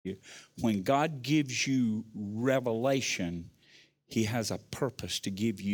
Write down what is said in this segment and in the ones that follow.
When God gives you revelation, He has a purpose to give you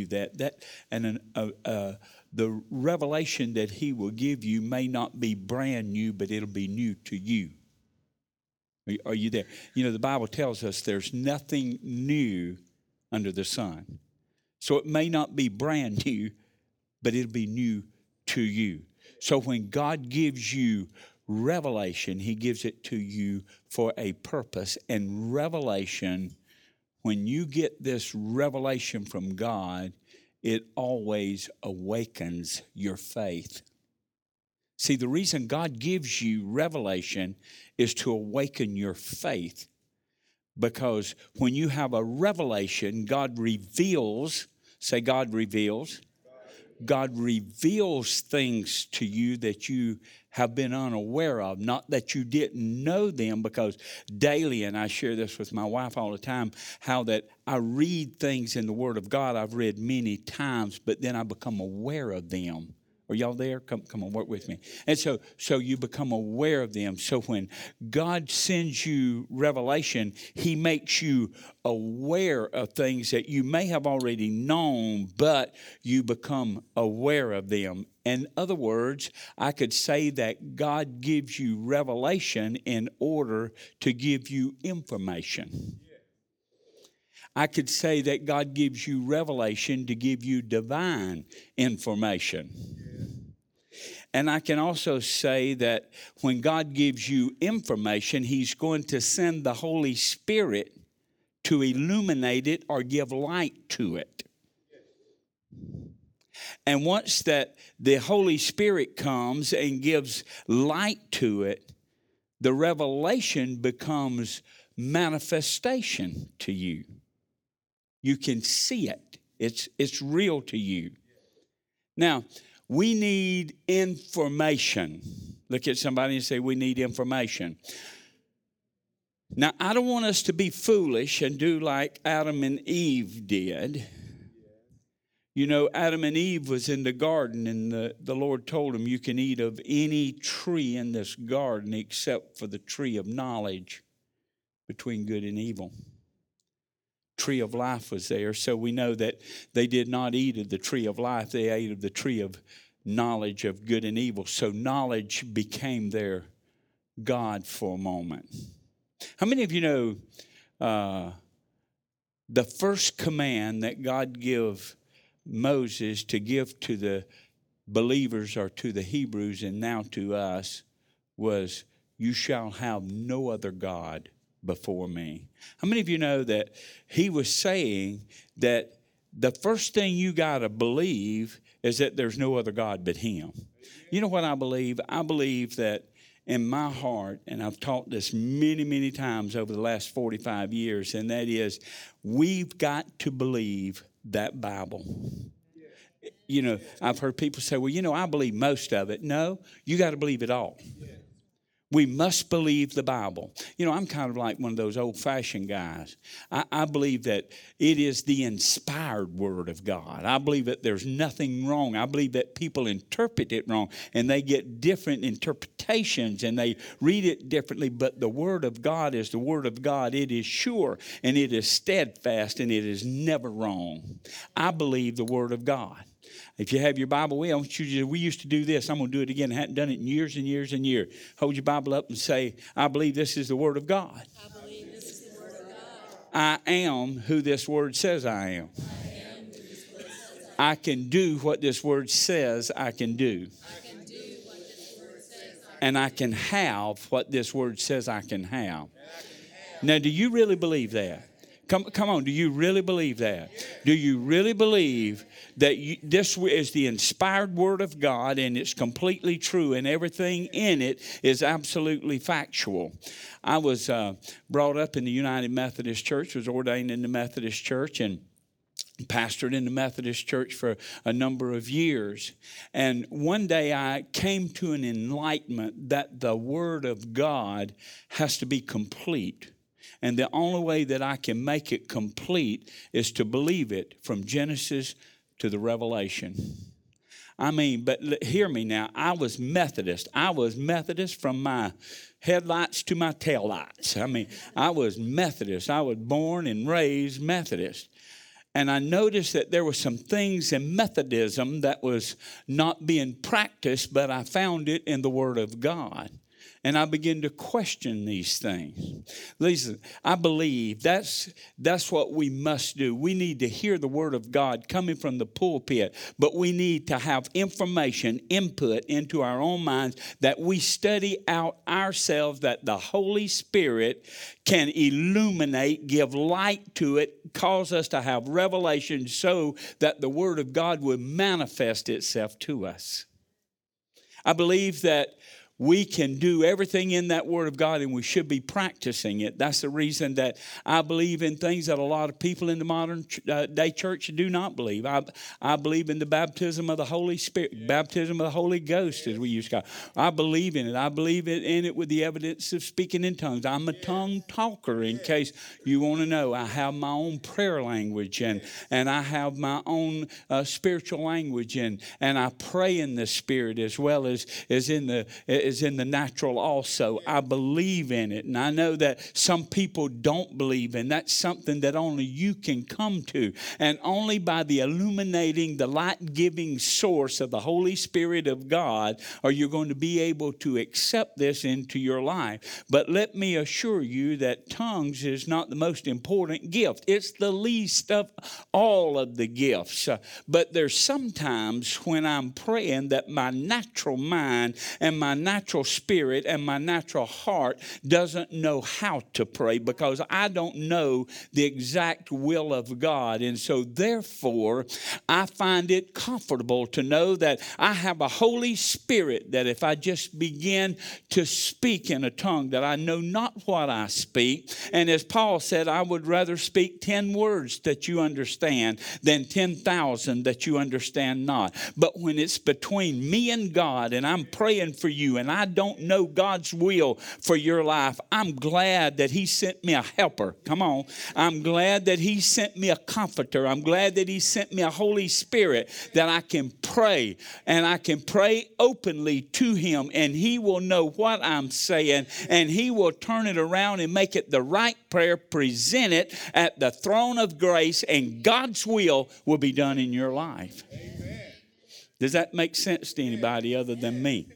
the revelation that He will give you may not be brand new, but it'll be new to you. Are you there? You know, the Bible tells us there's nothing new under the sun. So it may not be brand new, but it'll be new to you. So when God gives you revelation, He gives it to you for a purpose. And revelation, when you get this revelation from God, it always awakens your faith. See, the reason God gives you revelation is to awaken your faith. Because when you have a revelation, God reveals, say God reveals. God reveals things to you that you have been unaware of, not that you didn't know them, because daily, and I share this with my wife all the time, how that I read things in the Word of God I've read many times, but then I become aware of them. Are y'all there? Come on, work with me. And so you become aware of them. So when God sends you revelation, He makes you aware of things that you may have already known, but you become aware of them. In other words, I could say that God gives you revelation in order to give you information. I could say that God gives you revelation to give you divine information. And I can also say that when God gives you information, He's going to send the Holy Spirit to illuminate it or give light to it. And once that the Holy Spirit comes and gives light to it, the revelation becomes manifestation to you. You can see it. It's real to you. Now, we need information. Look at somebody and say, we need information. Now, I don't want us to be foolish and do like Adam and Eve did. You know, Adam and Eve was in the garden, and the Lord told them, you can eat of any tree in this garden except for the tree of knowledge between good and evil. Tree of life was there, so we know that they did not eat of the tree of life. They ate of the tree of knowledge of good and evil. So knowledge became their God for a moment. How many of you know the first command that God gave Moses to give to the believers or to the Hebrews and now to us was, you shall have no other God before me? How many of you know that he was saying that the first thing you got to believe is that there's no other God but Him? You know what I believe? I believe that in my heart, and I've taught this many, many times over the last 45 years, and that is, we've got to believe that Bible. You know, I've heard people say, well, you know, I believe most of it. No, you got to believe it all. We must believe the Bible. You know, I'm kind of like one of those old-fashioned guys. I believe that it is the inspired Word of God. I believe that there's nothing wrong. I believe that people interpret it wrong, and they get different interpretations, and they read it differently. But the Word of God is the Word of God. It is sure, and it is steadfast, and it is never wrong. I believe the Word of God. If you have your Bible, we used to do this. I'm going to do it again. I hadn't done it in years and years and years. Hold your Bible up and say, I believe this is the Word of God. I believe this is the Word of God. I am who this Word says I am. I can do what this Word says I can do. And I can have what this Word says I can have. Now, do you really believe that? Come on, do you really believe that? Do you really believe that this is the inspired Word of God and it's completely true and everything in it is absolutely factual? I was brought up in the United Methodist Church, was ordained in the Methodist Church, and pastored in the Methodist Church for a number of years. And one day I came to an enlightenment that the Word of God has to be complete. And the only way that I can make it complete is to believe it from Genesis to the Revelation. I mean, but hear me now. I was Methodist. I was Methodist from my headlights to my taillights. I mean, I was Methodist. I was born and raised Methodist. And I noticed that there were some things in Methodism that was not being practiced, but I found it in the Word of God. And I began to question these things. Listen, I believe that's what we must do. We need to hear the Word of God coming from the pulpit, but we need to have information, input into our own minds that we study out ourselves, that the Holy Spirit can illuminate, give light to it, cause us to have revelation so that the Word of God would manifest itself to us. I believe that we can do everything in that Word of God, and we should be practicing it. That's the reason that I believe in things that a lot of people in the modern day church do not believe. I believe in the baptism of the Holy Spirit, baptism of the Holy Ghost, as we used to call it. I believe in it. I believe in it with the evidence of speaking in tongues. I'm a tongue talker, in case you want to know. I have my own prayer language, and I have my own spiritual language, and I pray in the Spirit as well as in the natural also. I believe in it. And I know that some people don't believe, and that's something that only you can come to. And only by the illuminating, the light-giving source of the Holy Spirit of God are you going to be able to accept this into your life. But let me assure you that tongues is not the most important gift. It's the least of all of the gifts. But there's sometimes when I'm praying that my natural mind and my natural spirit and my natural heart doesn't know how to pray, because I don't know the exact will of God. And so therefore, I find it comfortable to know that I have a Holy Spirit, that if I just begin to speak in a tongue, that I know not what I speak. And as Paul said, I would rather speak 10 words that you understand than 10,000 that you understand not. But when it's between me and God, and I'm praying for you, and I don't know God's will for your life, I'm glad that He sent me a helper. Come on. I'm glad that He sent me a comforter. I'm glad that He sent me a Holy Spirit, that I can pray, and I can pray openly to Him, and He will know what I'm saying, and He will turn it around and make it the right prayer, present it at the throne of grace, and God's will be done in your life. Amen. Does that make sense to anybody other than me?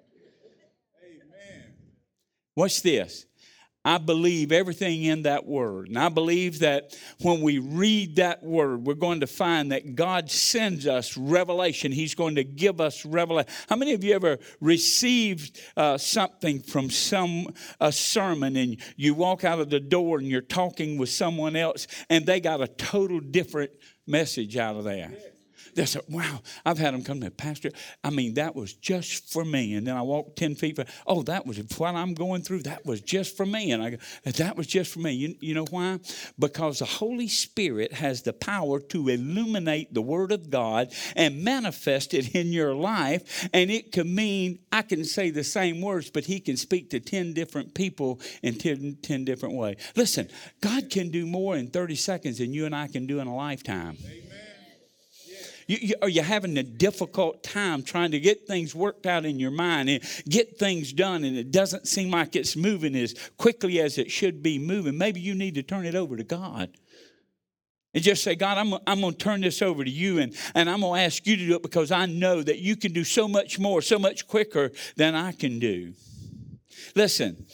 Watch this. I believe everything in that word. And I believe that when we read that word, we're going to find that God sends us revelation. He's going to give us revelation. How many of you ever received something from a sermon, and you walk out of the door and you're talking with someone else and they got a total different message out of that? They said, wow, I've had them come to me, Pastor, I mean, that was just for me. And then I walked 10 feet. That was what I'm going through. That was just for me. And I go, that was just for me. You know why? Because the Holy Spirit has the power to illuminate the Word of God and manifest it in your life. And it could mean I can say the same words, but He can speak to 10 different people in 10 different ways. Listen, God can do more in 30 seconds than you and I can do in a lifetime. Amen. Are you having a difficult time trying to get things worked out in your mind and get things done, and it doesn't seem like it's moving as quickly as it should be moving? Maybe you need to turn it over to God and just say, God, I'm going to turn this over to you, and I'm going to ask you to do it, because I know that you can do so much more, so much quicker than I can do. Listen,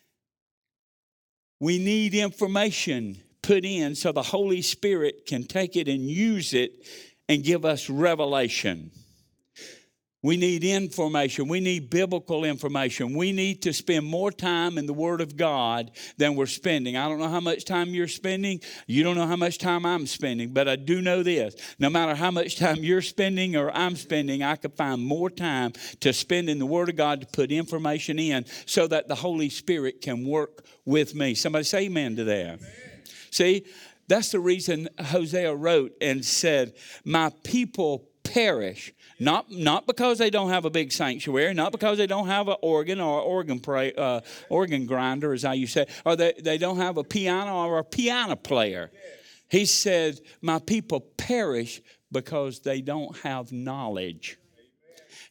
we need information put in so the Holy Spirit can take it and use it and give us revelation. We need information. We need biblical information. We need to spend more time in the Word of God than we're spending. I don't know how much time you're spending. You don't know how much time I'm spending. But I do know this. No matter how much time you're spending or I'm spending, I could find more time to spend in the Word of God to put information in so that the Holy Spirit can work with me. Somebody say amen to that. Amen. See? That's the reason Hosea wrote and said, my people perish, not because they don't have a big sanctuary, not because they don't have an organ or organ grinder, as I used to say, or they don't have a piano or a piano player. He said, my people perish because they don't have knowledge.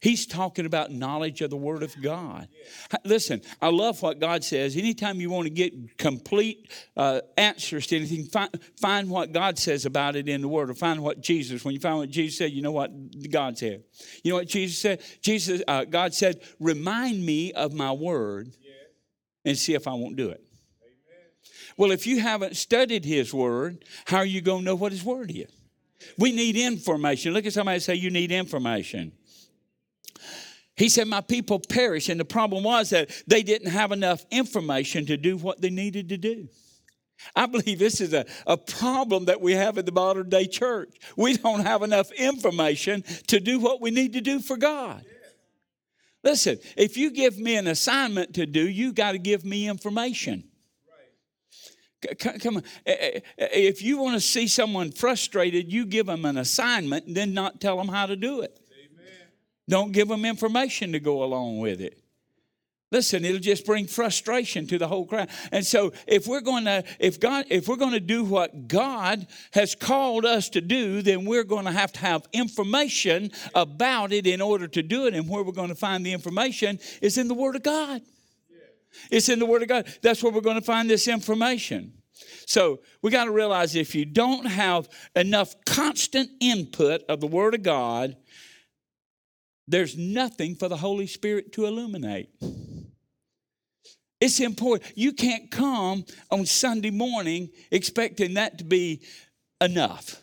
He's talking about knowledge of the Word of God. Listen, I love what God says. Anytime you want to get complete answers to anything, find what God says about it in the Word, or find what Jesus, when you find what Jesus said, you know what God said. You know what Jesus said? God said, remind me of my Word and see if I won't do it. Well, if you haven't studied His Word, how are you going to know what His Word is? We need information. Look at somebody and say, you need information. He said, my people perish. And the problem was that they didn't have enough information to do what they needed to do. I believe this is a problem that we have in the modern day church. We don't have enough information to do what we need to do for God. Listen, if you give me an assignment to do, you got to give me information. Come on. If you want to see someone frustrated, you give them an assignment and then not tell them how to do it. Don't give them information to go along with it. Listen, it'll just bring frustration to the whole crowd. And so if we're going to do what God has called us to do, then we're going to have information about it in order to do it. And where we're going to find the information is in the Word of God. It's in the Word of God. That's where we're going to find this information. So we got to realize if you don't have enough constant input of the Word of God, there's nothing for the Holy Spirit to illuminate. It's important. You can't come on Sunday morning expecting that to be enough.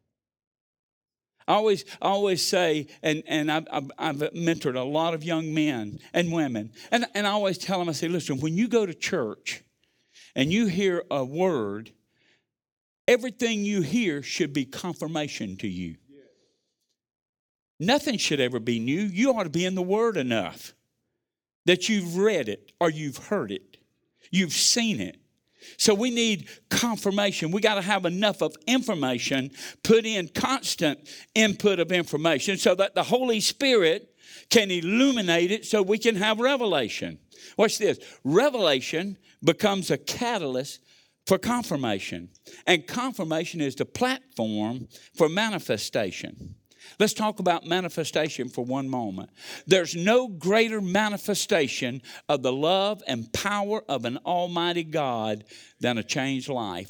I always say, and I've mentored a lot of young men and women, and I always tell them, I say, listen, when you go to church and you hear a word, everything you hear should be confirmation to you. Nothing should ever be new. You ought to be in the Word enough that you've read it or you've heard it. You've seen it. So we need confirmation. We got to have enough of information, put in constant input of information so that the Holy Spirit can illuminate it so we can have revelation. Watch this. Revelation becomes a catalyst for confirmation. And confirmation is the platform for manifestation. Let's talk about manifestation for one moment. There's no greater manifestation of the love and power of an almighty God than a changed life.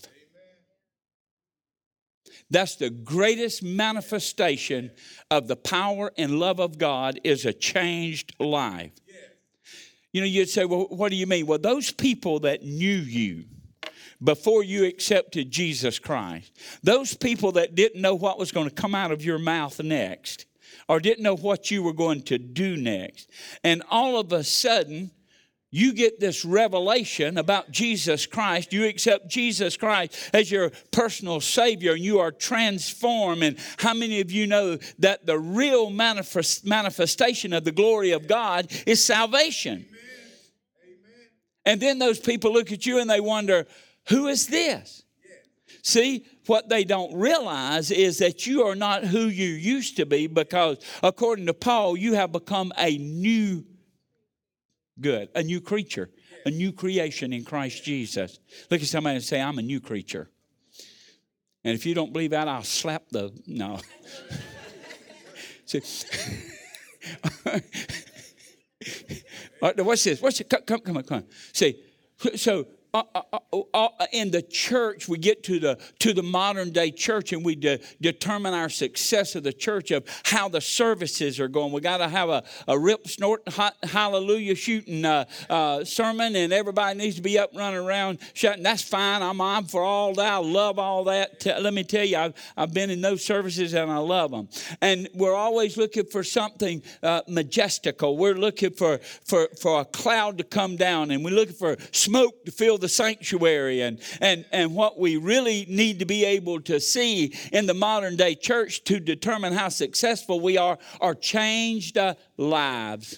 That's the greatest manifestation of the power and love of God is a changed life. You know, you'd say, well, what do you mean? Well, those people that knew you before you accepted Jesus Christ, those people that didn't know what was going to come out of your mouth next, or didn't know what you were going to do next, and all of a sudden you get this revelation about Jesus Christ. You accept Jesus Christ as your personal Savior, and you are transformed. And how many of you know that the real manifestation of the glory of God is salvation? Amen. And then those people look at you and they wonder, who is this? See, what they don't realize is that you are not who you used to be, because according to Paul, you have become a new creature, a new creation in Christ Jesus. Look at somebody and say, I'm a new creature. And if you don't believe that, I'll slap no. See, what's this? Come on. See, so in the church, we get to the modern day church, and we determine our success of the church of how the services are going. We got to have a rip snort hallelujah shooting sermon, and everybody needs to be up running around shouting. That's fine. I'm for all that. I love all that. Let me tell you, I've been in those services and I love them. And we're always looking for something majestical. We're looking for a cloud to come down, and we're looking for smoke to fill the sanctuary. And what we really need to be able to see in the modern day church to determine how successful we are changed lives.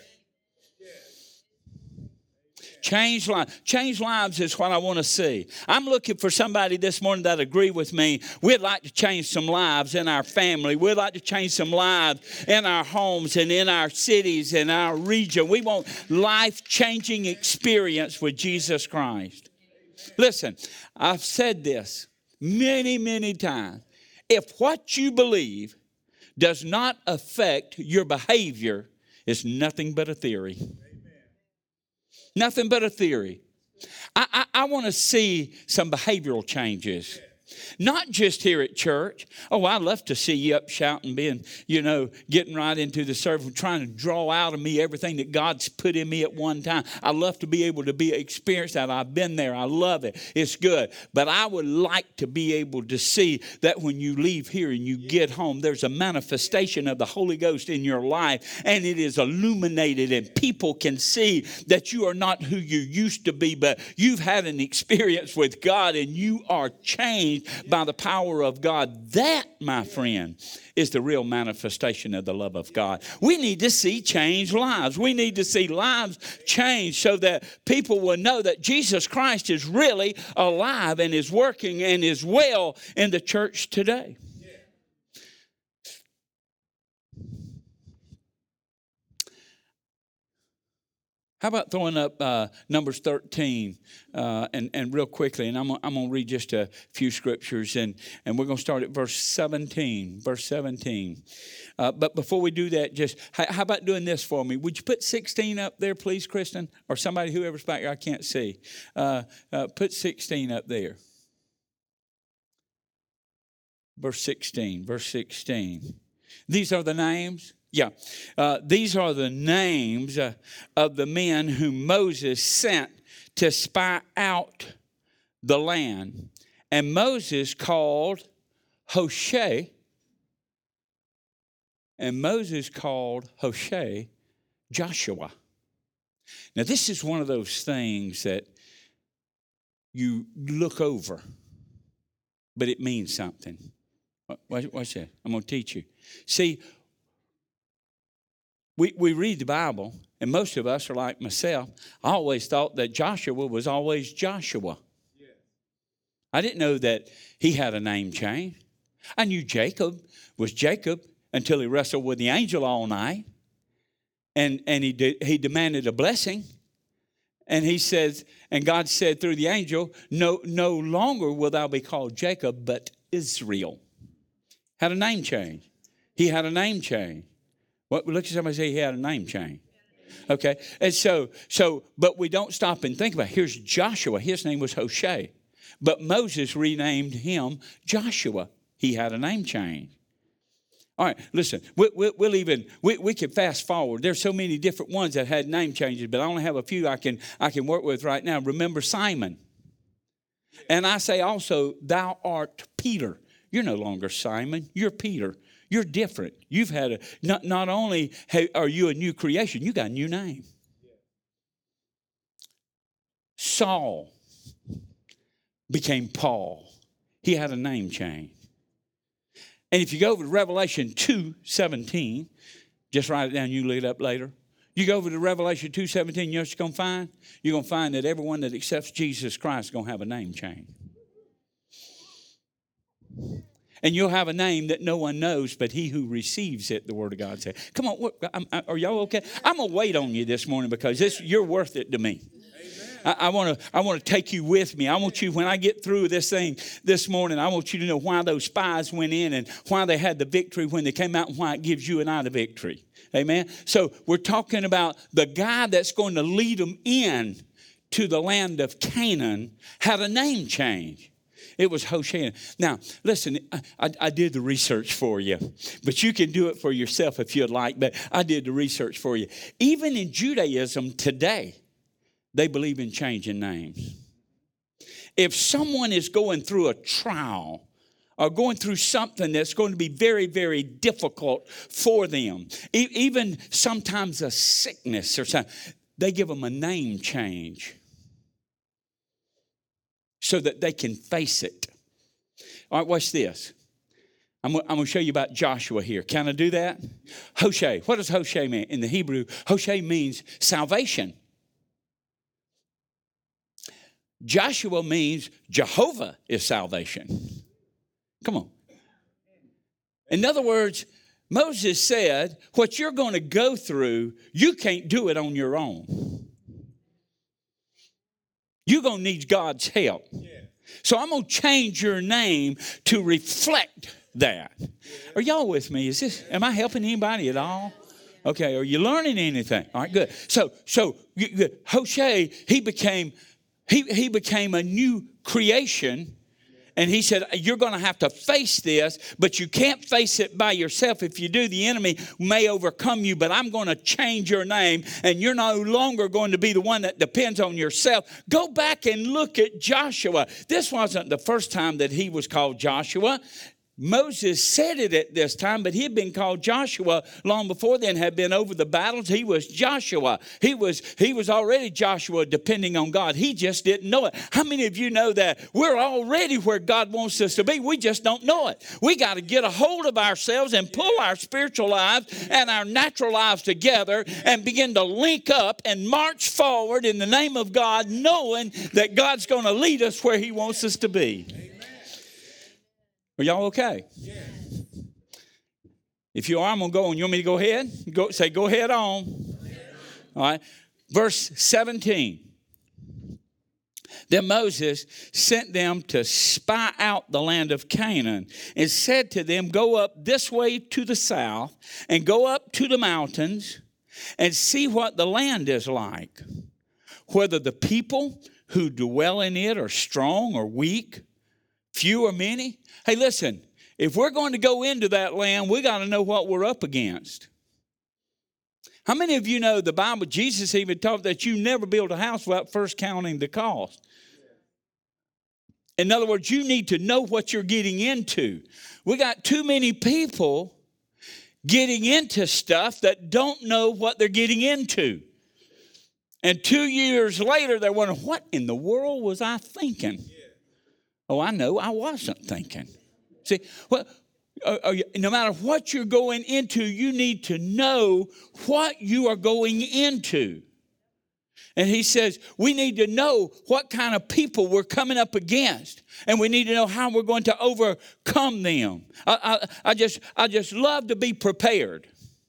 Changed lives. Changed lives is what I want to see. I'm looking for somebody this morning that agree with me. We'd like to change some lives in our family. We'd like to change some lives in our homes and in our cities and our region. We want life-changing experience with Jesus Christ. Listen, I've said this many, many times. If what you believe does not affect your behavior, it's nothing but a theory. Nothing but a theory. I want to see some behavioral changes. Not just here at church. Oh, I love to see you up shouting, being, getting right into the service, trying to draw out of me everything that God's put in me at one time. I love to be able to experience that. I've been there. I love it. It's good. But I would like to be able to see that when you leave here and you get home, there's a manifestation of the Holy Ghost in your life, and it is illuminated, and people can see that you are not who you used to be, but you've had an experience with God, and you are changed by the power of God. That, my friend, is the real manifestation of the love of God. We need to see changed lives. We need to see lives changed so that people will know that Jesus Christ is really alive and is working and is well in the church today. How about throwing up Numbers 13 and real quickly, and I'm going to read just a few scriptures, and we're going to start at verse 17. Verse 17. But before we do that, just how about doing this for me? Would you put 16 up there, please, Kristen? Or somebody, whoever's back here, I can't see. Put 16 up there. Verse 16. Verse 16. These are the names. Yeah, these are the names of the men whom Moses sent to spy out the land. And Moses called Hoshea, Joshua. Now, this is one of those things that you look over, but it means something. Watch that. I'm going to teach you. See, we read the Bible, and most of us are like myself. I always thought that Joshua was always Joshua. Yeah. I didn't know that he had a name change. I knew Jacob was Jacob until he wrestled with the angel all night, and he demanded a blessing. And he says, and God said through the angel, no longer will thou be called Jacob, but Israel. Had a name change. He had a name change. Look at somebody say he had a name change. Okay. And so, but we don't stop and think about it. Here's Joshua. His name was Hoshea. But Moses renamed him Joshua. He had a name change. All right, listen, we can fast forward. There's so many different ones that had name changes, but I only have a few I can work with right now. Remember Simon. And I say also, thou art Peter. You're no longer Simon. You're Peter. You're different. You've had not only are you a new creation, you got a new name. Saul became Paul. He had a name change. And if you go over to Revelation 2:17, just write it down, you can look it up later. You go over to Revelation 2:17, you know what you're going to find? You're going to find that everyone that accepts Jesus Christ is going to have a name change. And you'll have a name that no one knows but he who receives it, the Word of God says. Come on, are y'all okay? I'm going to wait on you this morning because you're worth it to me. I want to take you with me. I want you, when I get through this thing this morning, I want you to know why those spies went in and why they had the victory when they came out and why it gives you and I the victory. Amen? So we're talking about the guy that's going to lead them in to the land of Canaan had a name change. It was Hoshea. Now, listen, I did the research for you, but you can do it for yourself if you'd like, but I did the research for you. Even in Judaism today, they believe in changing names. If someone is going through a trial or going through something that's going to be very, very difficult for them, even sometimes a sickness or something, they give them a name change so that they can face it. All right, watch this. I'm going to show you about Joshua here. Can I do that? Hoshea. What does Hoshea mean? In the Hebrew, Hoshea means salvation. Joshua means Jehovah is salvation. Come on. In other words, Moses said, what you're going to go through, you can't do it on your own. You're going to need God's help. So I'm going to change your name to reflect that. Are y'all with me? Am I helping anybody at all? Okay, are you learning anything? All right, good. So Hoshea, he became a new creation. And he said, you're going to have to face this, but you can't face it by yourself. If you do, the enemy may overcome you, but I'm going to change your name, and you're no longer going to be the one that depends on yourself. Go back and look at Joshua. This wasn't the first time that he was called Joshua. Moses said it at this time, but he had been called Joshua long before then, had been over the battles. He was Joshua. He was already Joshua, depending on God. He just didn't know it. How many of you know that we're already where God wants us to be? We just don't know it. We got to get a hold of ourselves and pull our spiritual lives and our natural lives together and begin to link up and march forward in the name of God, knowing that God's going to lead us where he wants us to be. Are y'all okay? Yeah. If you are, I'm going to go on. You want me to go ahead? Go ahead on. All right. Verse 17. Then Moses sent them to spy out the land of Canaan and said to them, go up this way to the south and go up to the mountains and see what the land is like, whether the people who dwell in it are strong or weak, few or many. Hey, listen, if we're going to go into that land, we got to know what we're up against. How many of you know the Bible, Jesus even taught that you never build a house without first counting the cost? In other words, you need to know what you're getting into. We got too many people getting into stuff that don't know what they're getting into. And 2 years later, they're wondering, what in the world was I thinking? Oh, I know, I wasn't thinking. See, well, no matter what you're going into, you need to know what you are going into. And he says, we need to know what kind of people we're coming up against. And we need to know how we're going to overcome them. I just love to be prepared.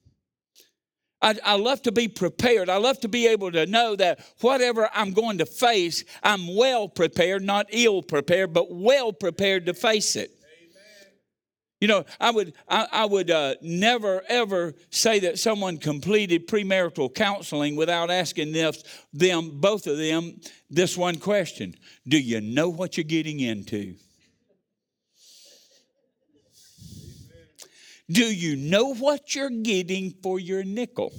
I love to be prepared. I love to be able to know that whatever I'm going to face, I'm well prepared, not ill prepared, but well prepared to face it. Amen. You know, I would never, ever say that someone completed premarital counseling without asking both of them, this one question. Do you know what you're getting into? Do you know what you're getting for your nickel?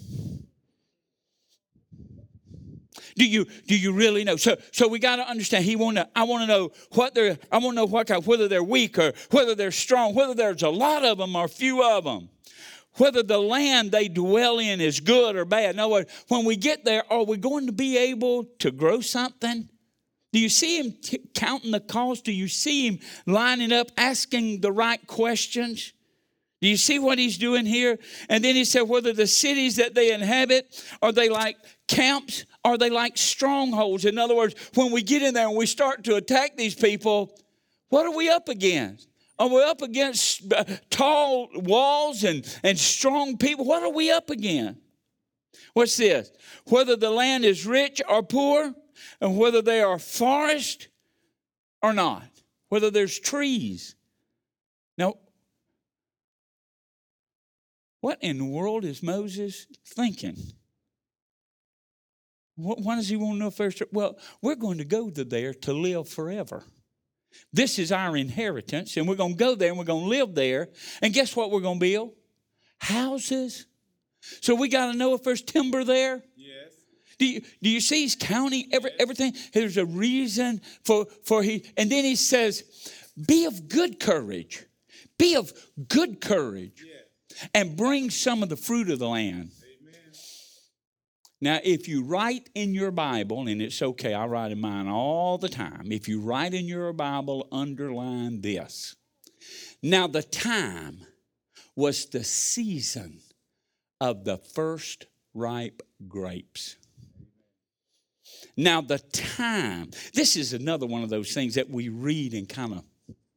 Do you really know? So we got to understand. I want to know whether they're weak or whether they're strong, whether there's a lot of them or few of them, whether the land they dwell in is good or bad. In other words, when we get there, are we going to be able to grow something? Do you see him counting the cost? Do you see him lining up, asking the right questions? Do you see what he's doing here? And then he said, whether the cities that they inhabit, are they like camps? Are they like strongholds? In other words, when we get in there and we start to attack these people, what are we up against? Are we up against tall walls and strong people? What are we up against? What's this? Whether the land is rich or poor, and whether they are forest or not, whether there's trees. Now, what in the world is Moses thinking? Why does he want to know first? Well, we're going to go to there to live forever. This is our inheritance, and we're going to go there, and we're going to live there. And guess what we're going to build? Houses. So we got to know if there's timber there. Yes. Do you see he's counting everything? There's a reason for he. And then he says, be of good courage. Be of good courage. Yeah. And bring some of the fruit of the land. Amen. Now, if you write in your Bible, and it's okay, I write in mine all the time. If you write in your Bible, underline this. Now, the time was the season of the first ripe grapes. Now, the time. This is another one of those things that we read and kind of.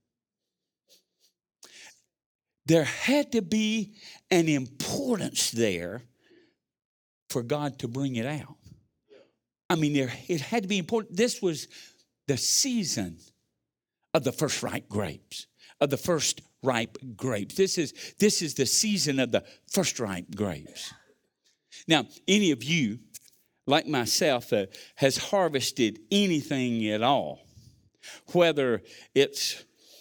There had to be an importance there for God to bring it out. I mean, it had to be important. This was the season of the first ripe grapes. of the first ripe grapes. This is the season of the first ripe grapes. Now, any of you, like myself, has harvested anything at all, whether it's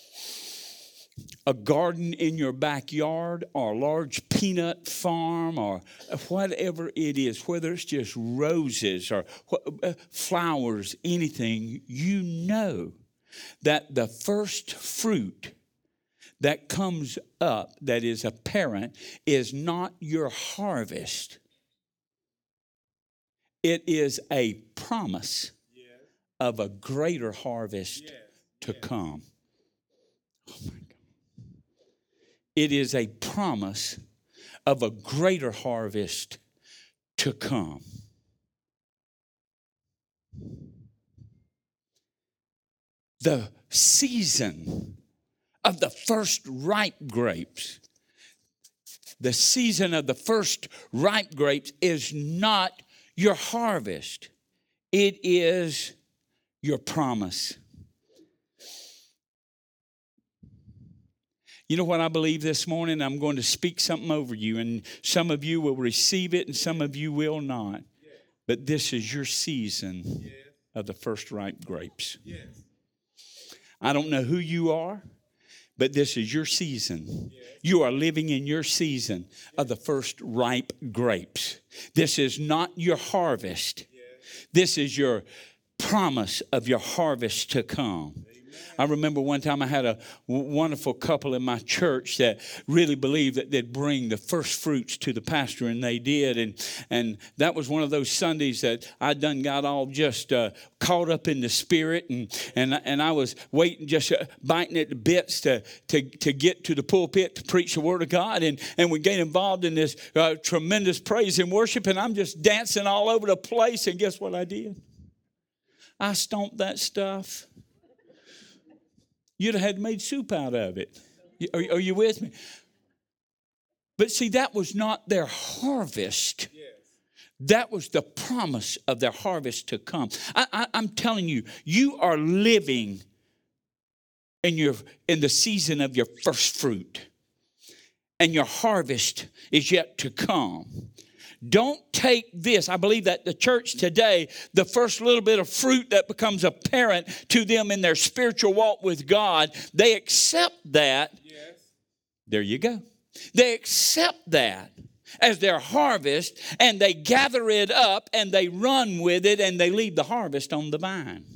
a garden in your backyard or a large peanut farm or whatever it is, whether it's just roses or flowers, anything, you know that the first fruit that comes up that is apparent is not your harvest. It is a promise of a greater harvest to come. Oh my God. It is a promise of a greater harvest to come. The season of the first ripe grapes, the season of the first ripe grapes is not your harvest. It is your promise. You know what I believe this morning? I'm going to speak something over you, and some of you will receive it and some of you will not. But this is your season of the first ripe grapes. I don't know who you are, but this is your season. You are living in your season of the first ripe grapes. This is not your harvest. This is your promise of your harvest to come. I remember one time I had a wonderful couple in my church that really believed that they'd bring the first fruits to the pastor, and they did. And that was one of those Sundays that I done got all just caught up in the spirit, and I was waiting, just biting at the bits to get to the pulpit to preach the word of God, and we get involved in this tremendous praise and worship, and I'm just dancing all over the place, and guess what I did? I stomped that stuff. You'd have had made soup out of it. Are you with me? But see, that was not their harvest. That was the promise of their harvest to come. I'm telling you, you are living in the season of your first fruit. And your harvest is yet to come. Don't take this. I believe that the church today, the first little bit of fruit that becomes apparent to them in their spiritual walk with God, they accept that. Yes. There you go. They accept that as their harvest, and they gather it up and they run with it and they leave the harvest on the vine.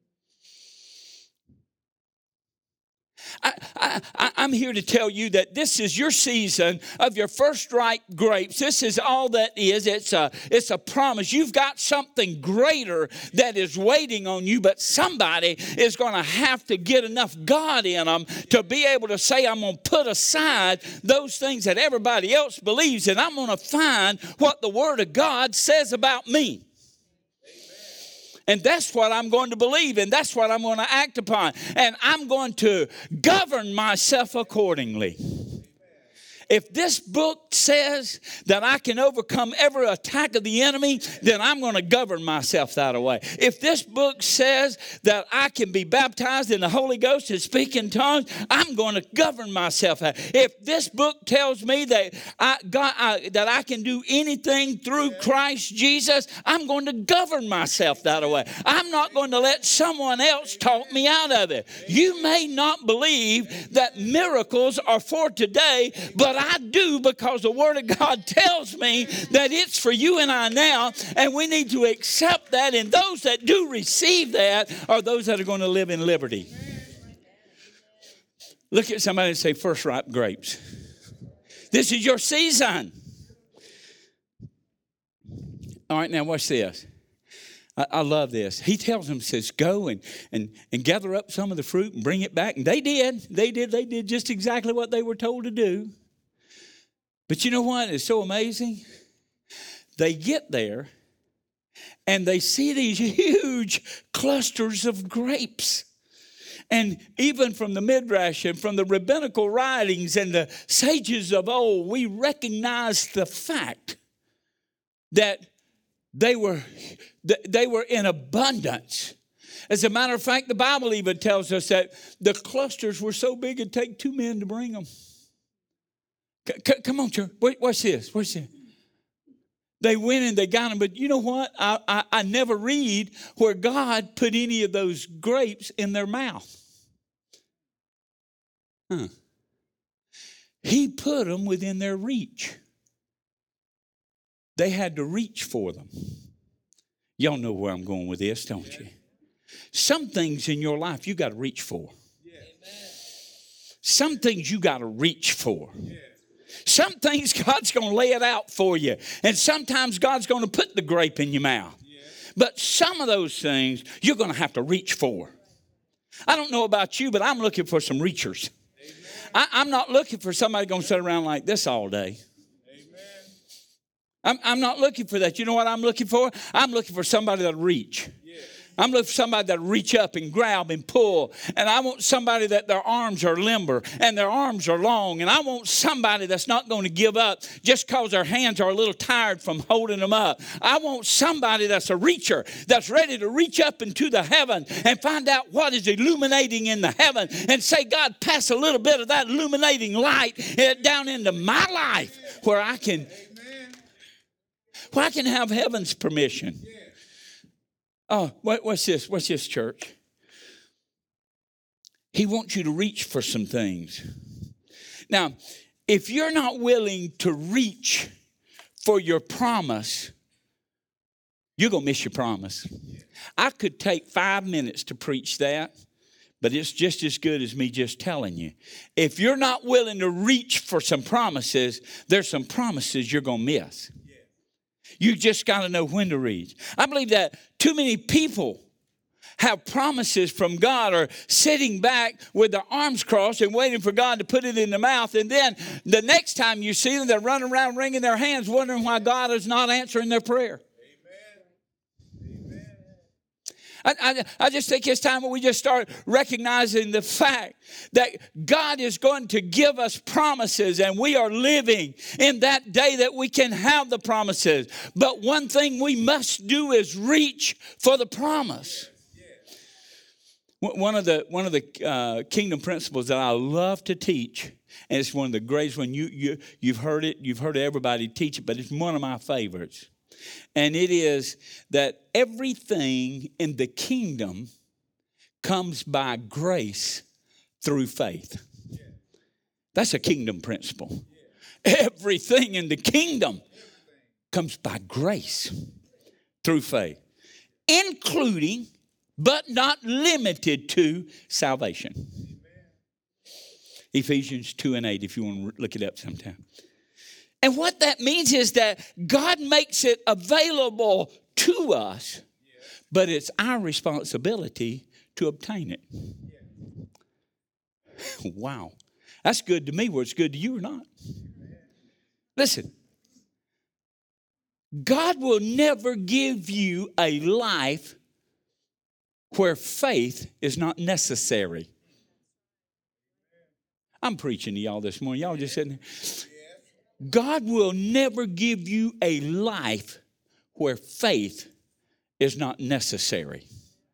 I'm here to tell you that this is your season of your first ripe grapes. This is all that is. It's a promise. You've got something greater that is waiting on you, but somebody is going to have to get enough God in them to be able to say, I'm going to put aside those things that everybody else believes, and I'm going to find what the Word of God says about me. And that's what I'm going to believe, and that's what I'm going to act upon. And I'm going to govern myself accordingly. If this book says that I can overcome every attack of the enemy, then I'm going to govern myself that way. If this book says that I can be baptized in the Holy Ghost and speak in tongues, I'm going to govern myself. If this book tells me that I can do anything through Christ Jesus, I'm going to govern myself that way. I'm not going to let someone else talk me out of it. You may not believe that miracles are for today, but I do, because the Word of God tells me that it's for you and I now, and we need to accept that, and those that do receive that are those that are going to live in liberty. Look at somebody and say, first ripe grapes. This is your season. All right, now watch this. I love this. He tells them, says, go and gather up some of the fruit and bring it back. And they did. They did just exactly what they were told to do. But you know what is so amazing? They get there and they see these huge clusters of grapes. And even from the Midrash and from the rabbinical writings and the sages of old, we recognize the fact that they were in abundance. As a matter of fact, the Bible even tells us that the clusters were so big it'd take 2 men to bring them. Come on, church. Watch this. Watch this. They went and they got them. But you know what? I never read where God put any of those grapes in their mouth. He put them within their reach. They had to reach for them. Y'all know where I'm going with this, don't you? Some things in your life you got to reach for. Some things you got to reach for. Some things God's going to lay it out for you. And sometimes God's going to put the grape in your mouth. But some of those things you're going to have to reach for. I don't know about you, but I'm looking for some reachers. I'm not looking for somebody going to sit around like this all day. I'm not looking for that. You know what I'm looking for? I'm looking for somebody that'll reach. I'm looking for somebody that'll reach up and grab and pull. And I want somebody that their arms are limber and their arms are long. And I want somebody that's not going to give up just because their hands are a little tired from holding them up. I want somebody that's a reacher, that's ready to reach up into the heaven and find out what is illuminating in the heaven and say, God, pass a little bit of that illuminating light down into my life where I can have heaven's permission. Oh, what's this? What's this, church? He wants you to reach for some things. Now, if you're not willing to reach for your promise, you're going to miss your promise. I could take 5 minutes to preach that, but it's just as good as me just telling you. If you're not willing to reach for some promises, there's some promises you're going to miss. You just got to know when to reach. I believe that too many people have promises from God or sitting back with their arms crossed and waiting for God to put it in their mouth. And then the next time you see them, they're running around wringing their hands, wondering why God is not answering their prayer. I just think it's time when we just start recognizing the fact that God is going to give us promises and we are living in that day that we can have the promises. But one thing we must do is reach for the promise. One of the kingdom principles that I love to teach, and it's one of the greatest when you've heard everybody teach it, but it's one of my favorites. And it is that everything in the kingdom comes by grace through faith. That's a kingdom principle. Everything in the kingdom comes by grace through faith, including but not limited to salvation. Ephesians 2:8, if you want to look it up sometime. And what that means is that God makes it available to us, but it's our responsibility to obtain it. Wow. That's good to me, whether it's good to you or not. Listen, God will never give you a life where faith is not necessary. I'm preaching to y'all this morning. Y'all just sitting there. God will never give you a life where faith is not necessary.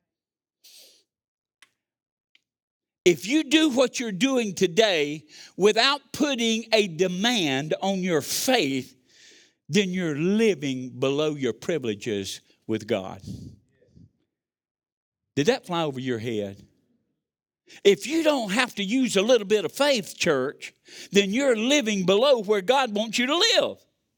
If you do what you're doing today without putting a demand on your faith, then you're living below your privileges with God. Did that fly over your head? If you don't have to use a little bit of faith, church, then you're living below where God wants you to live.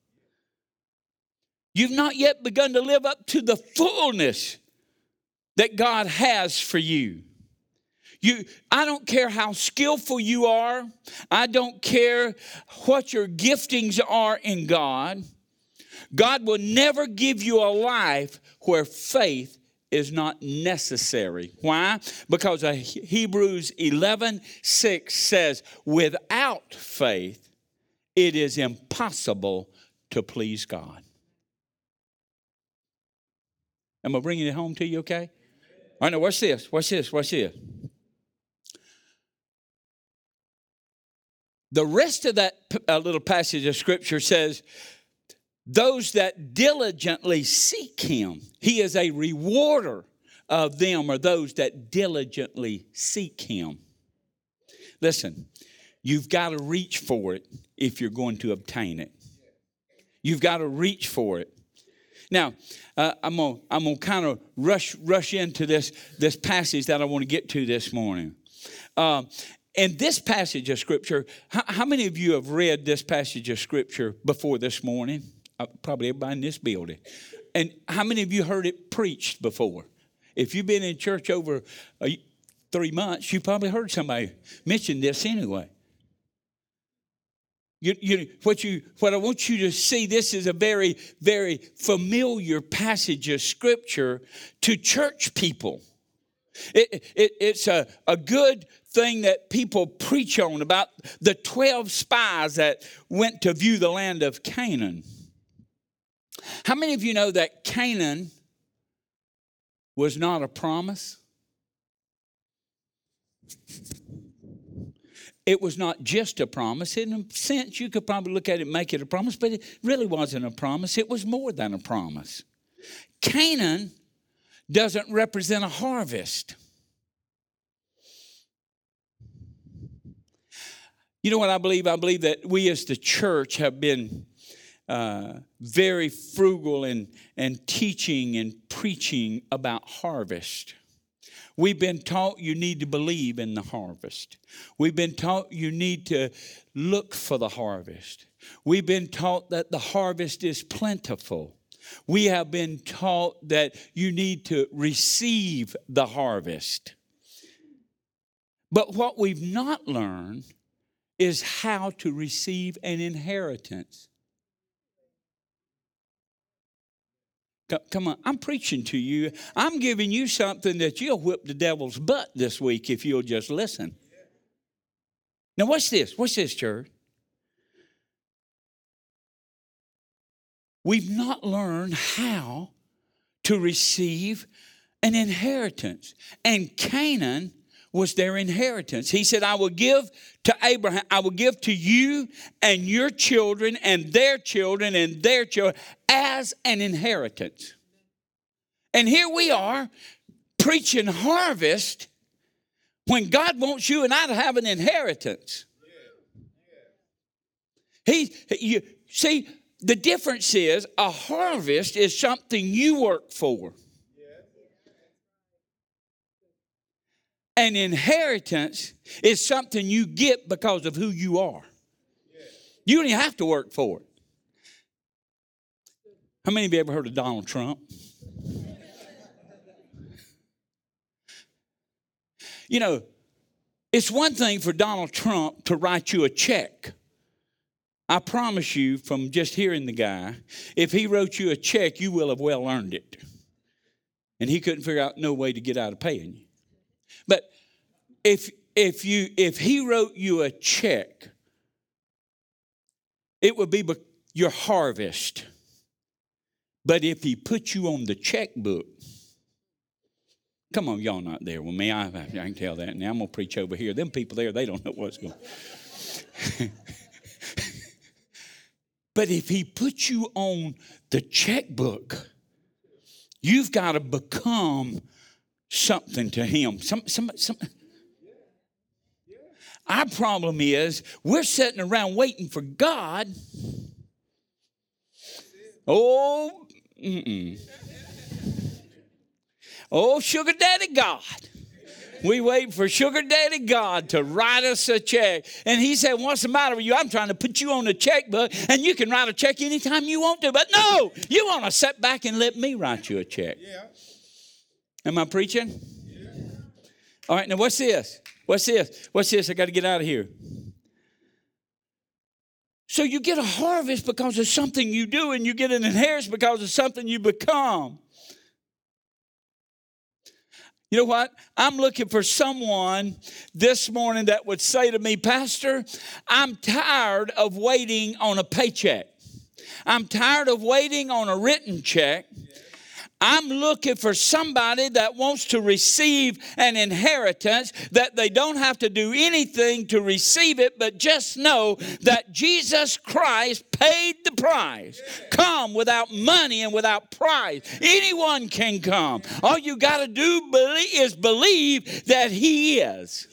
You've not yet begun to live up to the fullness that God has for you. I don't care how skillful you are. I don't care what your giftings are in God. God will never give you a life where faith is not necessary. Why? Because Hebrews 11:6 says, without faith, it is impossible to please God. Am I bringing it home to you, okay? All right, now watch this. Watch this. Watch this. The rest of that little passage of Scripture says, those that diligently seek Him, He is a rewarder of them are those that diligently seek him. Listen, you've got to reach for it if you're going to obtain it. You've got to reach for it. Now, I'm gonna kind of rush into this passage that I want to get to this morning. In this passage of Scripture, how many of you have read this passage of Scripture before this morning? Probably everybody in this building. And how many of you heard it preached before? If you've been in church over 3 months, you probably heard somebody mention this anyway. What I want you to see, this is a very, very familiar passage of Scripture to church people. It's a good thing that people preach on about the 12 spies that went to view the land of Canaan. How many of you know that Canaan was not a promise? It was not just a promise. In a sense, you could probably look at it and make it a promise, but it really wasn't a promise. It was more than a promise. Canaan doesn't represent a harvest. You know what I believe? I believe that we as the church have been very frugal in teaching and preaching about harvest. We've been taught you need to believe in the harvest. We've been taught you need to look for the harvest. We've been taught that the harvest is plentiful. We have been taught that you need to receive the harvest. But what we've not learned is how to receive an inheritance. Come on, I'm preaching to you. I'm giving you something that you'll whip the devil's butt this week if you'll just listen. Now, watch this. Watch this, church. We've not learned how to receive an inheritance. And Canaan was their inheritance. He said, I will give to Abraham, I will give to you and your children and their children and their children as an inheritance. And here we are preaching harvest when God wants you and I to have an inheritance. See, the difference is a harvest is something you work for. An inheritance is something you get because of who you are. You don't even have to work for it. How many of you ever heard of Donald Trump? You know, it's one thing for Donald Trump to write you a check. I promise you from just hearing the guy, if he wrote you a check, you will have well earned it. And he couldn't figure out no way to get out of paying you. But if he wrote you a check, it would be your harvest. But if he put you on the checkbook, come on, y'all not there with me. I can tell that. Now I'm going to preach over here. Them people there, they don't know what's going on. But if he puts you on the checkbook, you've got to become something to him. Our problem is we're sitting around waiting for God. Oh, sugar daddy God. We wait for sugar daddy God to write us a check. And he said, what's the matter with you? I'm trying to put you on a checkbook and you can write a check anytime you want to. But no, you want to sit back and let me write you a check. Yeah. Am I preaching? Yeah. All right, now what's this? What's this? What's this? I got to get out of here. So you get a harvest because of something you do, and you get an inheritance because of something you become. You know what? I'm looking for someone this morning that would say to me, Pastor, I'm tired of waiting on a paycheck. I'm tired of waiting on a written check. I'm looking for somebody that wants to receive an inheritance, that they don't have to do anything to receive it, but just know that Jesus Christ paid the price. Come without money and without price. Anyone can come. All you got to do is believe that He is.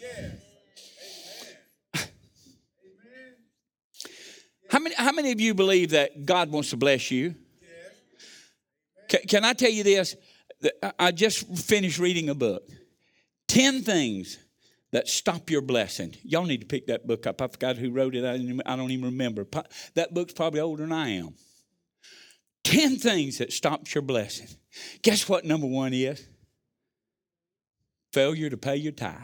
How many of you believe that God wants to bless you? Can I tell you this? I just finished reading a book. 10 things that stop your blessing. Y'all need to pick that book up. I forgot who wrote it. I don't even remember. That book's probably older than I am. 10 things that stops your blessing. Guess what number 1 is? Failure to pay your tithe.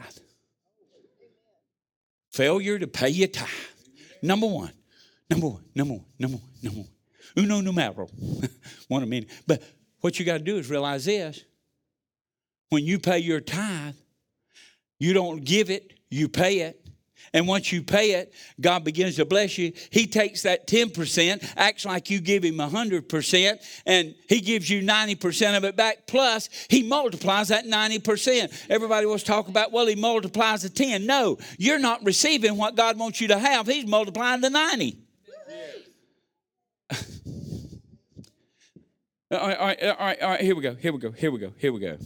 Failure to pay your tithe. Number one. Uno numero. One a minute. But what you got to do is realize this. When you pay your tithe, you don't give it, you pay it. And once you pay it, God begins to bless you. He takes that 10%, acts like you give Him 100%, and He gives you 90% of it back. Plus, He multiplies that 90%. Everybody wants to talk about, well, He multiplies the 10. No, you're not receiving what God wants you to have. He's multiplying the 90. All right, here we go.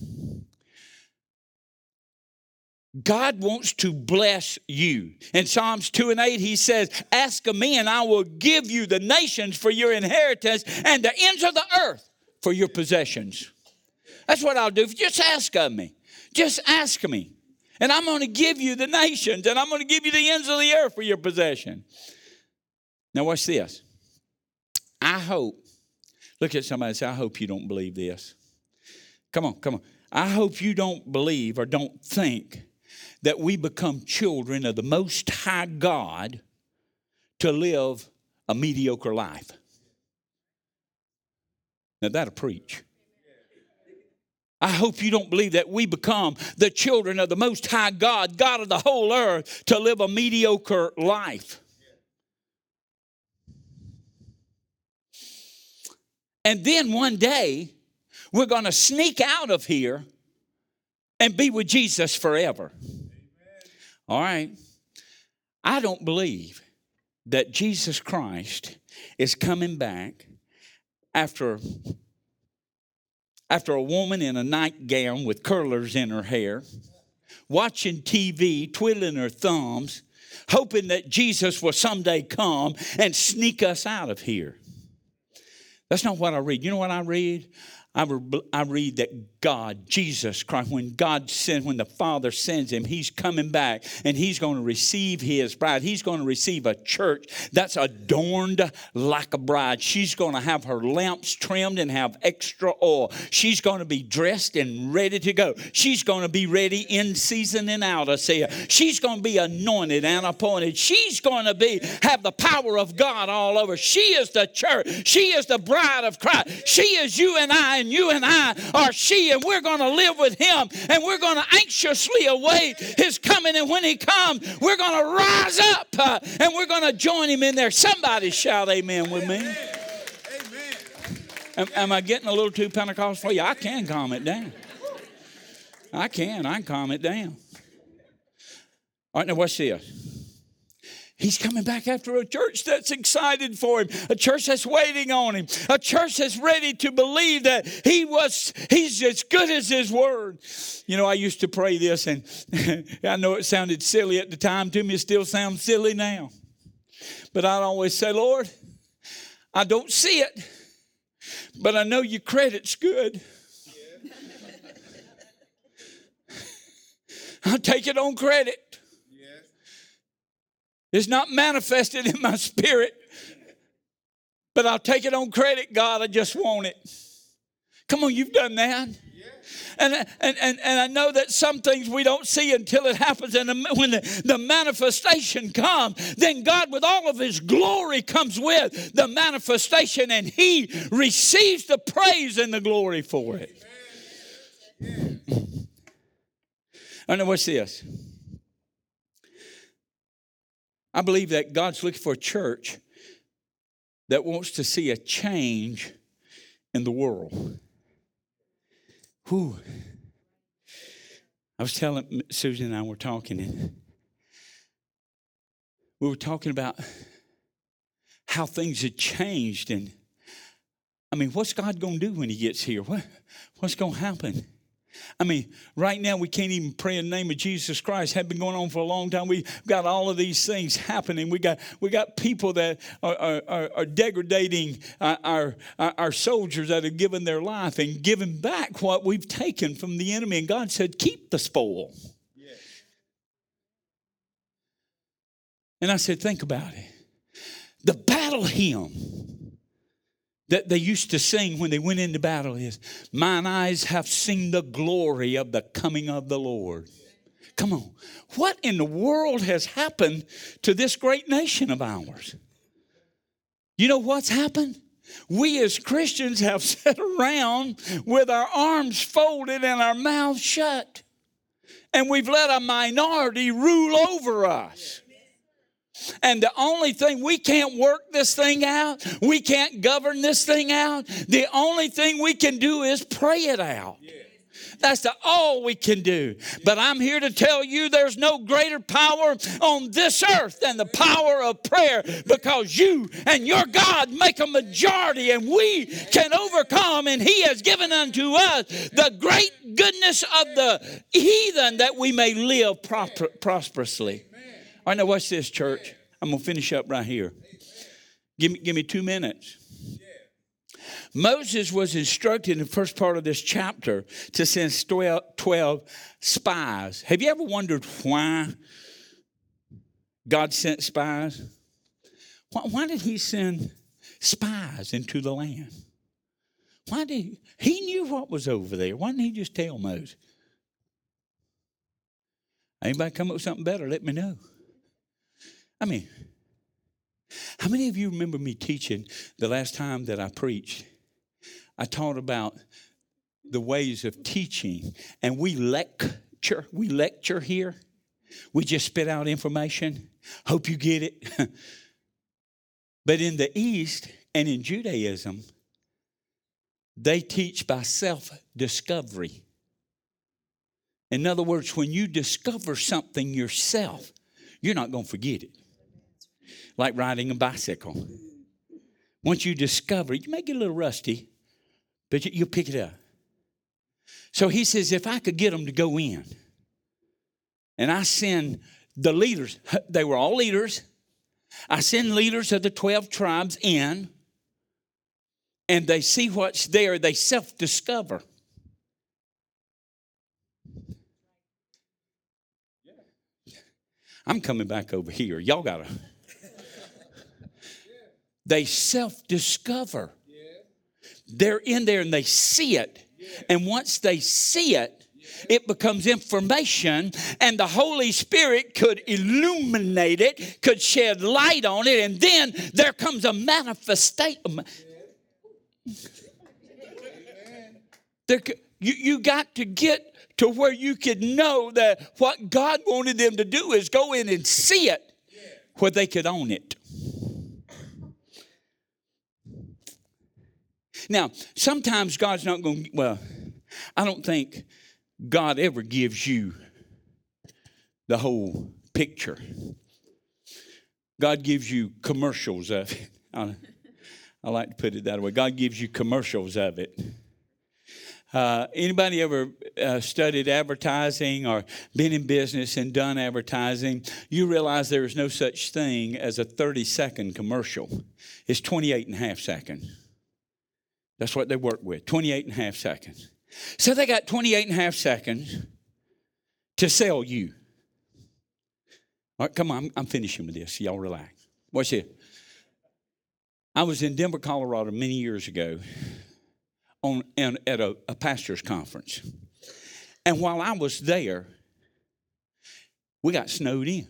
God wants to bless you. In Psalms 2:8, He says, ask of me and I will give you the nations for your inheritance and the ends of the earth for your possessions. That's what I'll do. Just ask of me. Just ask me. And I'm going to give you the nations and I'm going to give you the ends of the earth for your possession. Now watch this. I hope. Look at somebody and say, I hope you don't believe this. Come on. I hope you don't believe or don't think that we become children of the Most High God to live a mediocre life. Now that'll preach. I hope you don't believe that we become the children of the Most High God, God of the whole earth, to live a mediocre life. And then one day, we're going to sneak out of here and be with Jesus forever. All right. I don't believe that Jesus Christ is coming back after a woman in a nightgown with curlers in her hair, watching TV, twiddling her thumbs, hoping that Jesus will someday come and sneak us out of here. That's not what I read. You know what I read? I read that God, Jesus Christ, when the Father sends Him, He's coming back and He's going to receive His bride. He's going to receive a church that's adorned like a bride. She's going to have her lamps trimmed and have extra oil. She's going to be dressed and ready to go. She's going to be ready in season and out of season. She's going to be anointed and appointed. She's going to have the power of God all over. She is the church. She is the bride of Christ. She is you and I. And you and I are she, and we're going to live with Him, and we're going to anxiously await His coming. And when He comes, we're going to rise up and we're going to join Him in there. Somebody shout amen with me. Amen. Am I getting a little too Pentecostal for you? I can calm it down. I can calm it down. All right, now watch this. He's coming back after a church that's excited for Him, a church that's waiting on Him, a church that's ready to believe that He's as good as His word. You know, I used to pray this, and I know it sounded silly at the time to me. It still sounds silly now. But I'd always say, Lord, I don't see it, but I know your credit's good. I'll take it on credit. It's not manifested in my spirit, but I'll take it on credit, God. I just want it. Come on, you've done that. And I know that some things we don't see until it happens. And when the manifestation comes, then God with all of His glory comes with the manifestation, and He receives the praise and the glory for it. I know what's this. I believe that God's looking for a church that wants to see a change in the world. Whew. I was telling Susan and I were talking, and we were talking about how things had changed. And I mean, what's God going to do when he gets here? What's going to happen? I mean, right now we can't even pray in the name of Jesus Christ. Had been going on for a long time. We've got all of these things happening. We got people that are degrading our soldiers that have given their life and given back what we've taken from the enemy. And God said, keep the spoil. Yes. And I said, think about it. The battle hymn that they used to sing when they went into battle is, mine eyes have seen the glory of the coming of the Lord. Come on. What in the world has happened to this great nation of ours? You know what's happened? We as Christians have sat around with our arms folded and our mouths shut. And we've let a minority rule over us. And the only thing, we can't work this thing out. We can't govern this thing out. The only thing we can do is pray it out. That's all we can do. But I'm here to tell you there's no greater power on this earth than the power of prayer, because you and your God make a majority and we can overcome, and he has given unto us the great goodness of the heathen that we may live prosperously. All right, now watch this, church. I'm going to finish up right here. Give me 2 minutes. Moses was instructed in the first part of this chapter to send 12 spies. Have you ever wondered why God sent spies? Why did he send spies into the land? He knew what was over there. Why didn't he just tell Moses? Anybody come up with something better, let me know. I mean, how many of you remember me teaching the last time that I preached? I taught about the ways of teaching, and we lecture here. We just spit out information. Hope you get it. But in the East and in Judaism, they teach by self-discovery. In other words, when you discover something yourself, you're not going to forget it. Like riding a bicycle. Once you discover it, you may get a little rusty, but you'll pick it up. So he says, if I could get them to go in, and I send the leaders, they were all leaders. I send leaders of the 12 tribes in, and they see what's there. They self-discover. I'm coming back over here. Y'all got to. They self-discover. They're in there and they see it. And once they see it, it becomes information, and the Holy Spirit could illuminate it, could shed light on it, and then there comes a manifestation. You got to get to where you could know that what God wanted them to do is go in and see it where they could own it. Now, sometimes God's not going to, well, I don't think God ever gives you the whole picture. God gives you commercials of it. I like to put it that way. God gives you commercials of it. Anybody ever studied advertising or been in business and done advertising? You realize there is no such thing as a 30-second commercial. It's 28 and a half seconds. That's what they work with, 28 and a half seconds. So they got 28 and a half seconds to sell you. All right, come on, I'm finishing with this. Y'all relax. Watch this. I was in Denver, Colorado many years ago at a pastor's conference. And while I was there, we got snowed in. It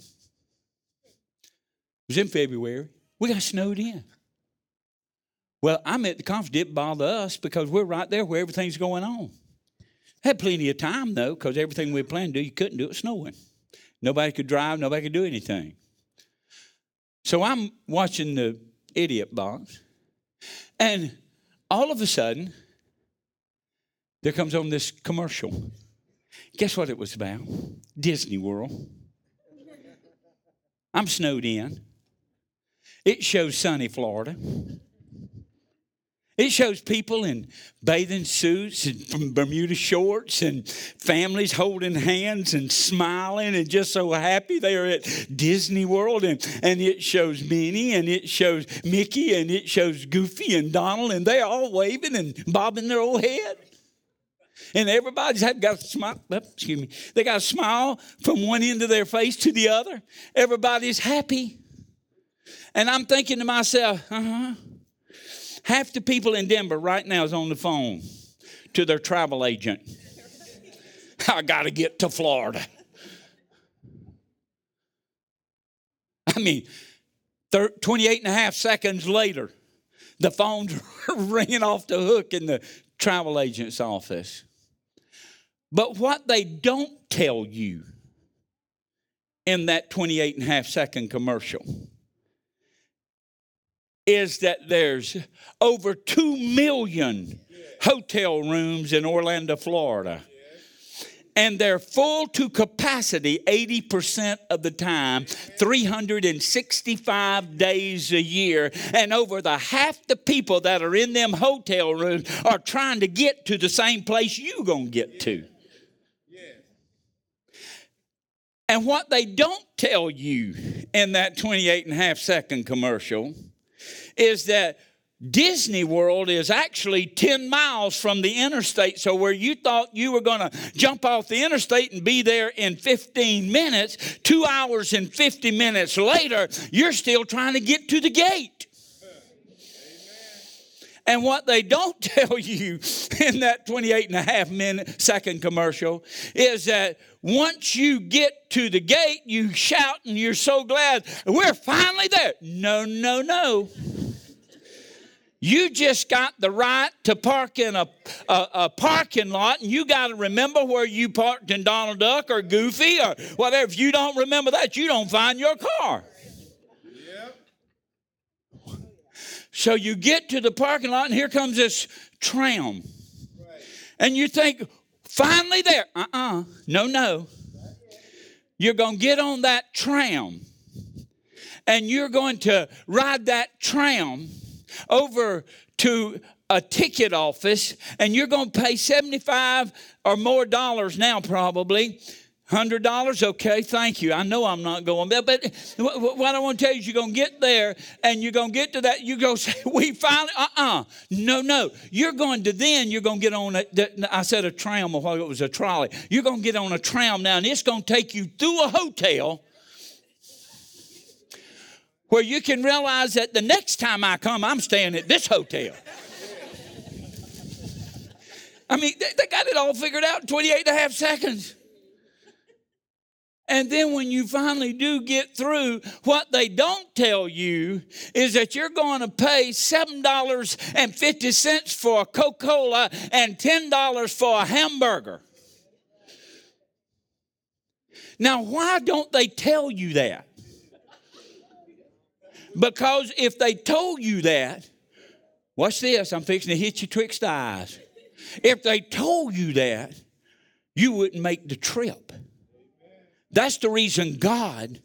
was in February. We got snowed in. Well, I'm at the conference. Didn't bother us because we're right there where everything's going on. Had plenty of time, though, because everything we planned to do, you couldn't do it snowing. Nobody could drive. Nobody could do anything. So I'm watching the idiot box, and all of a sudden, there comes on this commercial. Guess what it was about? Disney World. I'm snowed in. It shows sunny Florida. It shows people in bathing suits and Bermuda shorts and families holding hands and smiling and just so happy they are at Disney World. And it shows Minnie and it shows Mickey and it shows Goofy and Donald, and they're all waving and bobbing their old head. And everybody's got a smile. Excuse me. They got a smile from one end of their face to the other. Everybody's happy. And I'm thinking to myself, half the people in Denver right now is on the phone to their travel agent. I got to get to Florida. I mean, 28 and a half seconds later, the phone's ringing off the hook in the travel agent's office. But what they don't tell you in that 28 and a half second commercial is that there's over 2 million hotel rooms in Orlando, Florida. And they're full to capacity 80% of the time, 365 days a year. And over the half the people that are in them hotel rooms are trying to get to the same place you're going to get to. And what they don't tell you in that 28 and a half second commercial is that Disney World is actually 10 miles from the interstate. So where you thought you were going to jump off the interstate and be there in 15 minutes, 2 hours and 50 minutes later, you're still trying to get to the gate. And what they don't tell you in that 28 and a half second commercial is that once you get to the gate, you shout and you're so glad, we're finally there. No. You just got the right to park in a parking lot, and you got to remember where you parked in Donald Duck or Goofy or whatever. If you don't remember that, you don't find your car. So you get to the parking lot, and here comes this tram. And you think, finally there. No. You're going to get on that tram, and you're going to ride that tram over to a ticket office, and you're going to pay $75 or more dollars now, probably. $100? Okay, thank you. I know I'm not going there, but what I want to tell you is you're going to get there, and you're going to get to that. You go say, we finally, No. You're going to get on, I said a tram, or it was a trolley. You're going to get on a tram now, and it's going to take you through a hotel where you can realize that the next time I come, I'm staying at this hotel. I mean, they got it all figured out in 28 and a half seconds. And then when you finally do get through, what they don't tell you is that you're going to pay $7.50 for a Coca-Cola and $10 for a hamburger. Now, why don't they tell you that? Because if they told you that, watch this, I'm fixing to hit you twixt the eyes. If they told you that, you wouldn't make the trip. That's the reason God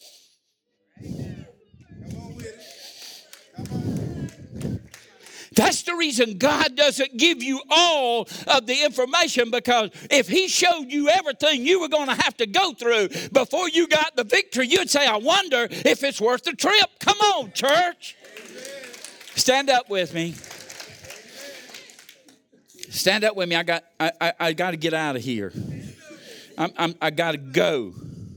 That's the reason God doesn't give you all of the information, because if He showed you everything you were going to have to go through before you got the victory, you'd say, I wonder if it's worth the trip. Come on, church. Stand up with me. Stand up with me. I got to get out of here. I got to go.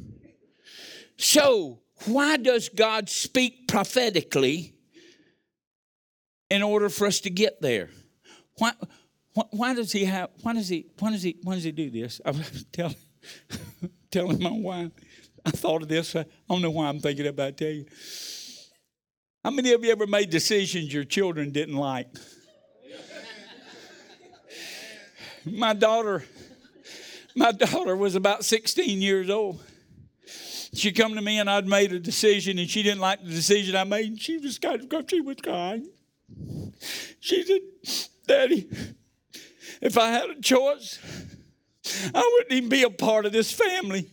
So, why does God speak prophetically in order for us to get there? Why does He do this? I was telling my wife, I thought of this. I don't know why I'm thinking about it. Tell you. How many of you ever made decisions your children didn't like? My daughter was about 16 years old. She'd come to me and I'd made a decision and she didn't like the decision I made. And she was crying. She said, Daddy. If I had a choice, I wouldn't even be a part of this family.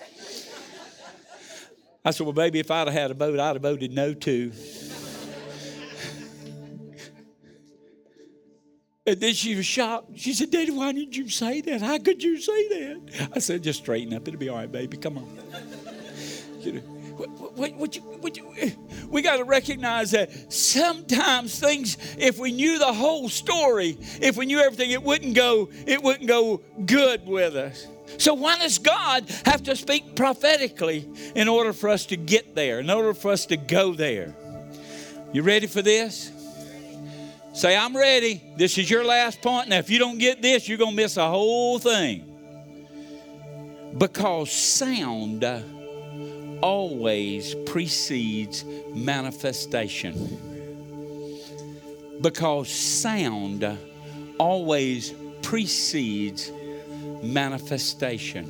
I said, well, baby, if I'd have had a vote, I'd have voted no too. And then she was shocked. She said, Daddy, why did you say that? How could you say that? I said, just straighten up. It'll be all right, baby. Come on. You know, we got to recognize that sometimes things, if we knew the whole story, if we knew everything, it wouldn't go good with us. So why does God have to speak prophetically in order for us to get there, in order for us to go there? You ready for this? Say, I'm ready. This is your last point. Now, if you don't get this, you're going to miss the whole thing. Because sound always precedes manifestation. Because sound always precedes manifestation.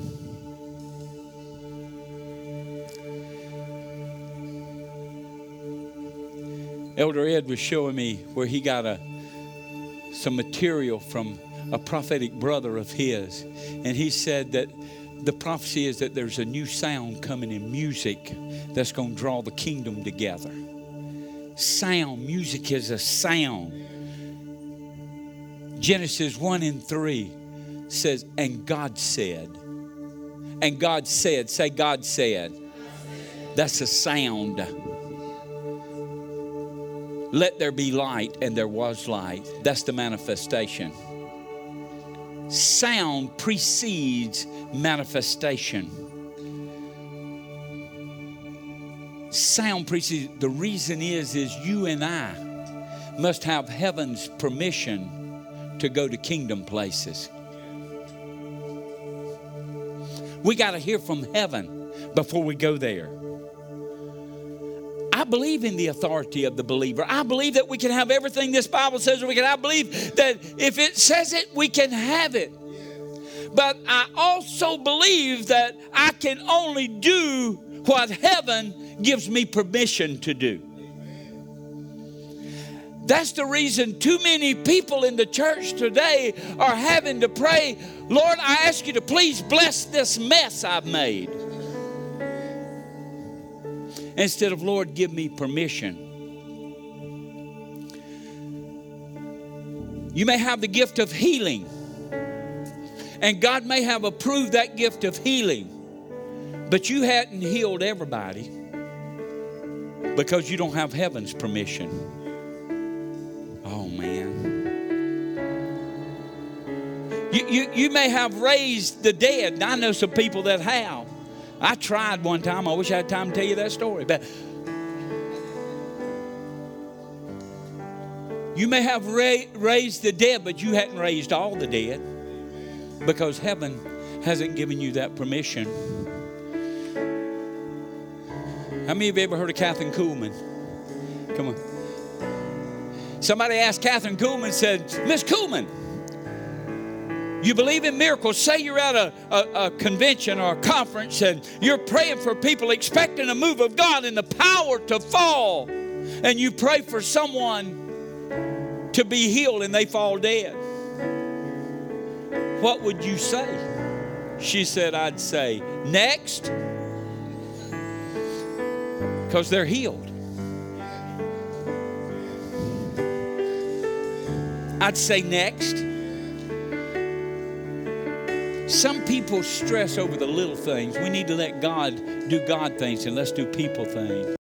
Elder Ed was showing me where he got some material from a prophetic brother of his. And he said that the prophecy is that there's a new sound coming in music that's going to draw the kingdom together. Sound, music is a sound. Genesis 1:3 says, and God said. And God said, say God said. That's a sound. Let there be light, and there was light. That's the manifestation. Sound precedes manifestation. Sound precedes. The reason is you and I must have heaven's permission to go to kingdom places. We got to hear from heaven before we go there. I believe in the authority of the believer. I believe that we can have everything this Bible says we can. I believe that if it says it, we can have it. But I also believe that I can only do what heaven gives me permission to do. That's the reason too many people in the church today are having to pray, Lord, I ask you to please bless this mess I've made. Instead of, Lord, give me permission. You may have the gift of healing. And God may have approved that gift of healing. But you hadn't healed everybody because you don't have heaven's permission. Oh, man. You may have raised the dead. And I know some people that have. I tried one time. I wish I had time to tell you that story. But you may have raised the dead, but you hadn't raised all the dead because heaven hasn't given you that permission. How many of you ever heard of Catherine Kuhlman? Come on. Somebody asked Catherine Kuhlman, said, Miss Kuhlman, you believe in miracles. Say you're at a convention or a conference and you're praying for people expecting a move of God and the power to fall. And you pray for someone to be healed and they fall dead. What would you say? She said, I'd say, next. Because they're healed. I'd say next. Some people stress over the little things. We need to let God do God things and let's do people things.